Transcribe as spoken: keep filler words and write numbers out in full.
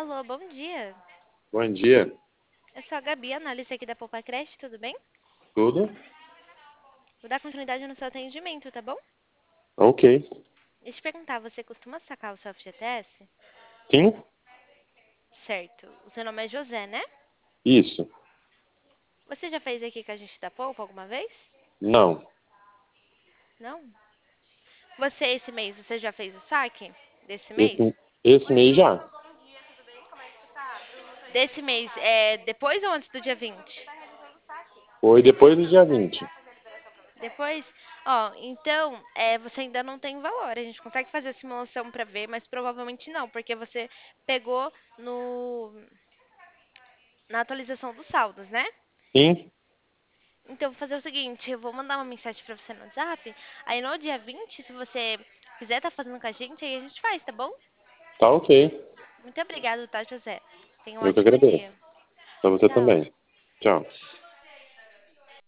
Alô, bom dia. Bom dia. Eu sou a Gabi, analista aqui da Poupa Creche, tudo bem? Tudo? Vou dar continuidade no seu atendimento, tá bom? Ok. Deixa eu te perguntar, você costuma sacar o seu F G T S? Sim? Certo. O seu nome é José, né? Isso. Você já fez aqui com a gente da Poupa alguma vez? Não. Não? Você, esse mês, você já fez o saque? Desse mês? Esse, esse mês já. Desse mês, é depois ou antes do dia vinte? Foi depois do dia vinte. Depois? Ó, então, é, você ainda não tem valor. A gente consegue fazer a simulação pra ver, mas provavelmente não, porque você pegou no na atualização dos saldos, né? Sim? Então, eu vou fazer o seguinte, eu vou mandar uma mensagem pra você no WhatsApp, aí no dia vinte, se você quiser estar fazendo com a gente, aí a gente faz, tá bom? Tá ok. Muito obrigada, tá, José? Tenha um Eu que ótimo dia. agradeço. Pra você Tchau. também. Tchau.